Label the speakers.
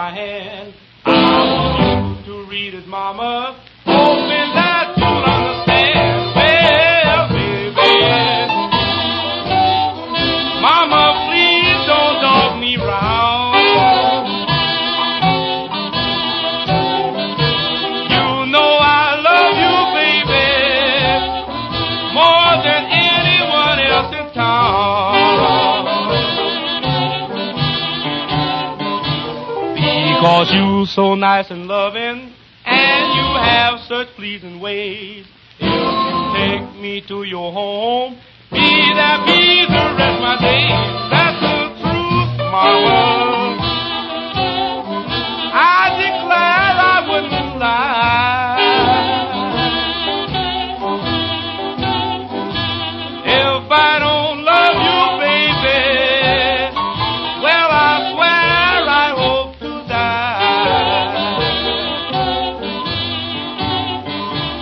Speaker 1: my hand. I want you to read it, mama, hoping that you'll understand. Well, baby, mama, please don't dog me round. You know I love you, baby, more than anyone else in town. Because you so nice and loving, and you have such pleasing ways. If you take me to your home, be there, be the rest of my days. That's the truth, mama.